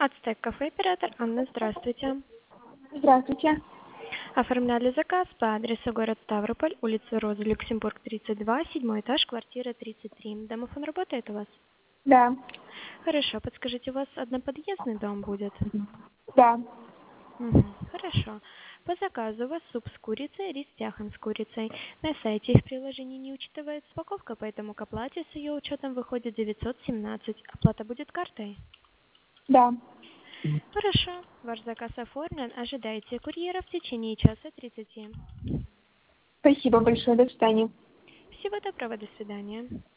Ацтек кафе, оператор Анна, здравствуйте. Здравствуйте. Оформляли заказ по адресу город Ставрополь, улица Роза, Люксембург, 32, седьмой этаж, квартира 33. Домофон работает у вас? Да. Хорошо, подскажите, у вас одноподъездный дом будет? Да. Хорошо. По заказу у вас суп с курицей, рис с тяхом с курицей. На сайте их приложение не учитывается упаковка, поэтому к оплате с ее учетом выходит 917. Оплата будет картой? Да. Хорошо. Ваш заказ оформлен. Ожидайте курьера в течение часа 30. Спасибо большое. До свидания. Всего доброго, до свидания.